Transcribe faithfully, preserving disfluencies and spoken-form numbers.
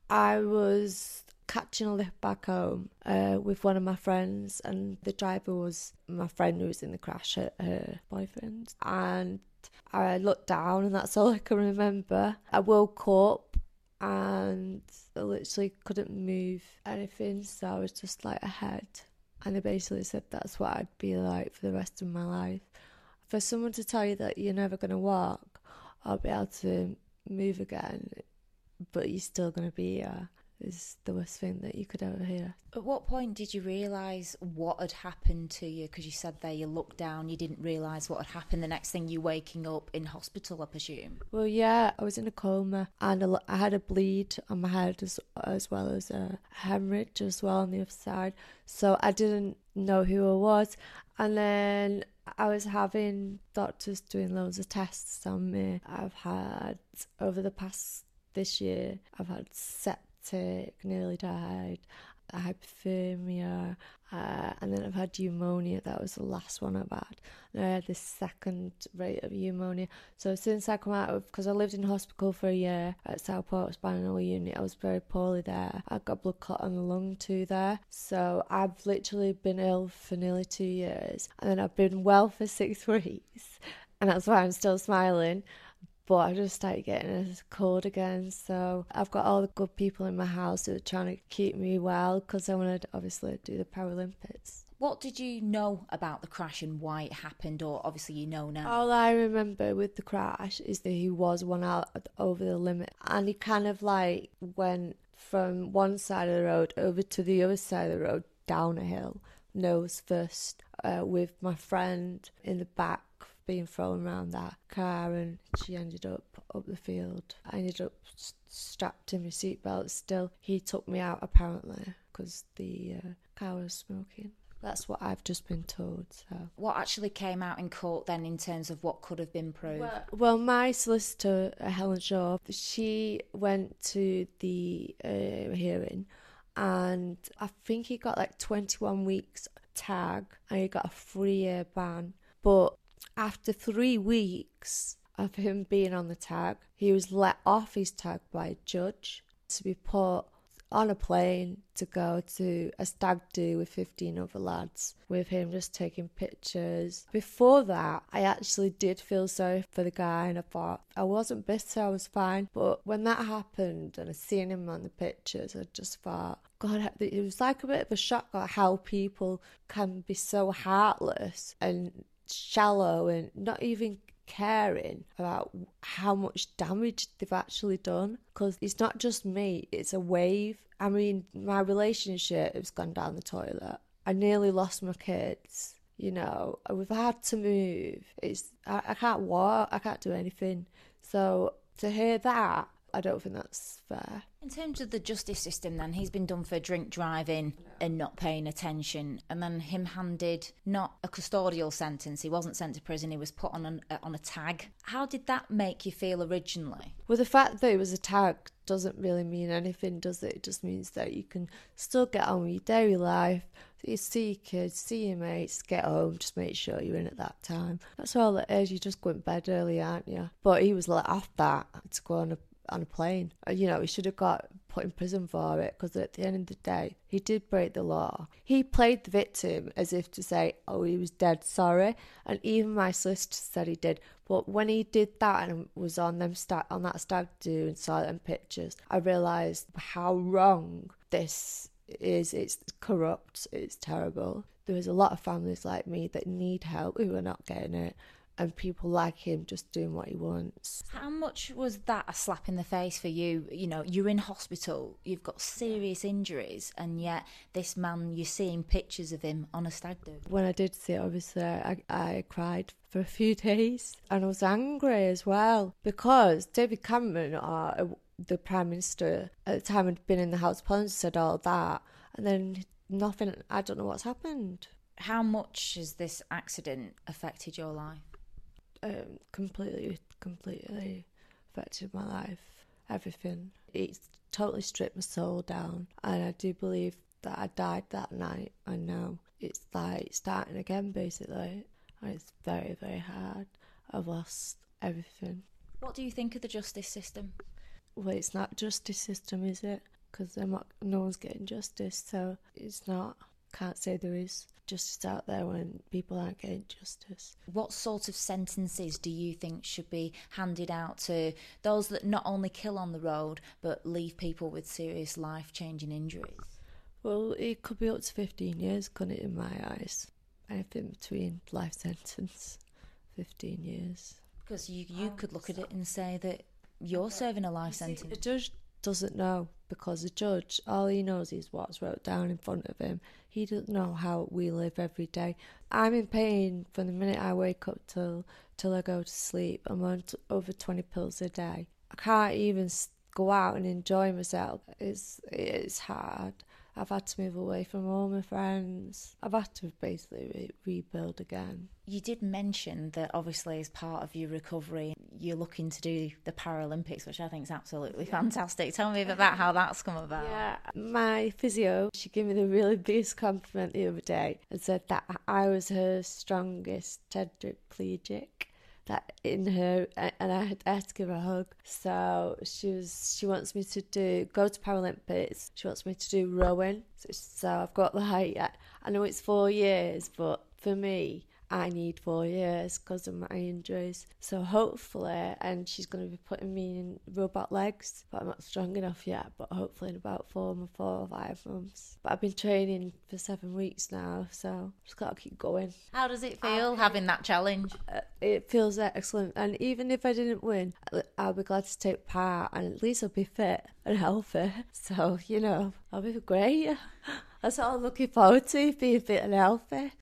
I was catching a lift back home uh, with one of my friends, and the driver was my friend who was in the crash, her, her boyfriend. And I looked down, and that's all I can remember. I woke up and I literally couldn't move anything, so I was just like ahead. And they basically said that's what I'd be like for the rest of my life. For someone to tell you that you're never going to walk or be able to move again, but you're still going to be here, is the worst thing that you could ever hear. At what point did you realise what had happened to you? Because you said there you looked down, you didn't realise what had happened. The next thing you waking up in hospital, I presume. Well, yeah, I was in a coma, and a, I had a bleed on my head as, as well as a hemorrhage as well on the other side. So I didn't know who I was. And then I was having doctors doing loads of tests on me. I've had, over the past this year, I've had septic, nearly died, hypothermia, uh, and then I've had pneumonia. That was the last one I've had. And I had this second rate of pneumonia. So since I come out of, because I lived in hospital for a year at Southport Spinal Unit, I was very poorly there. I got blood clot on the lung too there. So I've literally been ill for nearly two years. And then I've been well for six weeks. And that's why I'm still smiling. But I just started getting a cold again. So I've got all the good people in my house who are trying to keep me well, because I want to obviously do the Paralympics. What did you know about the crash and why it happened, or obviously you know now? All I remember with the crash is that he was one out over the limit, and he kind of like went from one side of the road over to the other side of the road down a hill, nose first, uh, with my friend in the back being thrown around that car, and she ended up up the field. I ended up strapped in my seatbelt still. He took me out apparently because the uh, car was smoking. That's what I've just been told. So, what actually came out in court then in terms of what could have been proved? Well, well my solicitor, uh, Helen Shaw, she went to the uh, hearing, and I think he got like twenty-one weeks tag, and he got a three-year ban. But after three weeks of him being on the tag, he was let off his tag by a judge to be put on a plane to go to a stag do with fifteen other lads, with him just taking pictures. Before that, I actually did feel sorry for the guy, and I thought I wasn't bitter, I was fine. But when that happened and I seen him on the pictures, I just thought, God, it was like a bit of a shock at how people can be so heartless and shallow and not even caring about how much damage they've actually done. Because it's not just me, it's a wave. I mean, my relationship has gone down the toilet. I nearly lost my kids. You know, we've had to move. It's I, I can't walk, I can't do anything. So to hear that, I don't think that's fair. In terms of the justice system then, he's been done for drink driving and not paying attention, and then him handed not a custodial sentence. He wasn't sent to prison, he was put on an, on a tag. How did that make you feel originally? Well, the fact that it was a tag doesn't really mean anything, does it? It just means that you can still get on with your daily life. You see your kids, see your mates, get home, just make sure you're in at that time. That's all it is. You just go in bed early, aren't you? But he was let off that to go on a on a plane. You know, he should have got put in prison for it, because at the end of the day, he did break the law. He played the victim as if to say, oh, he was dead sorry, and even my solicitor said he did. But when he did that and was on them sta- on that stag do and saw them pictures, I realised how wrong this is. It's corrupt, it's terrible. There's a lot of families like me that need help who are not getting it, and people like him just doing what he wants. How much was that a slap in the face for you? You know, you're in hospital, you've got serious injuries, and yet this man, you're seeing pictures of him on a stag do. When I did see it, obviously, I, I cried for a few days, and I was angry as well, because David Cameron, or the Prime Minister at the time, had been in the House of Commons, said all that, and then nothing. I don't know what's happened. How much has this accident affected your life? Um, completely, completely affected my life, everything. It's totally stripped my soul down, and I do believe that I died that night. I know it's like starting again, basically, and it's very, very hard. I've lost everything. What do you think of the justice system? Well, it's not justice system, is it? because no one's getting justice. So it's not, can't say there is justice out there when people aren't getting justice. What sort of sentences do you think should be handed out to those that not only kill on the road but leave people with serious life-changing injuries? Well, it could be up to fifteen years, couldn't it, in my eyes? Anything between life sentence, fifteen years. Because you, you could look at it and say that you're serving a life sentence. The judge doesn't know, because the judge, all he knows is what's wrote down in front of him. He doesn't know how we live every day. I'm in pain from the minute I wake up till till I go to sleep. I'm on t- over twenty pills a day. I can't even go out and enjoy myself. It's it's hard. I've had to move away from all my friends. I've had to basically re- rebuild again. You did mention that obviously as part of your recovery, you're looking to do the Paralympics, which I think is absolutely fantastic. Tell me about how that's come about. Yeah, my physio, she gave me the really biggest compliment the other day and said that I was her strongest tetraplegic. That in her, and I had, I had to give her a hug. So she was, she wants me to do go to Paralympics. She wants me to do rowing. So, so I've got like, I know it's four years, but for me, I need four years because of my injuries. So hopefully, and she's going to be putting me in robot legs, but I'm not strong enough yet. But hopefully in about four, four or five months. But I've been training for seven weeks now, so just got to keep going. How does it feel having that challenge? Uh, it feels excellent, and even if I didn't win, I'll be glad to take part, and at least I'll be fit and healthy. So you know, I'll be great. That's all I'm looking forward to, being fit and healthy.